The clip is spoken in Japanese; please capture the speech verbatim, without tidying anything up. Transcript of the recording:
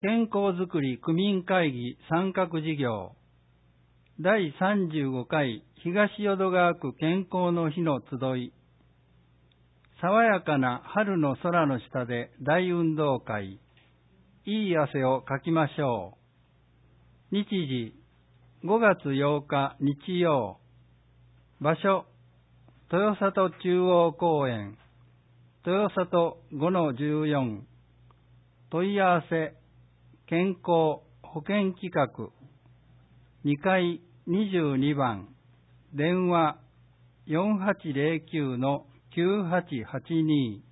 健康づくり区民会議参画事業だいさんじゅうごかい東淀川区健康の日の集い、爽やかな春の空の下で大運動会、いい汗をかきましょう。日時ごがつようか日曜、場所豊里中央公園、豊里 ごのじゅうよん、問い合わせ健康保険企画にかいにじゅうにばん、電話 よんはちゼロきゅうのきゅうはちはちに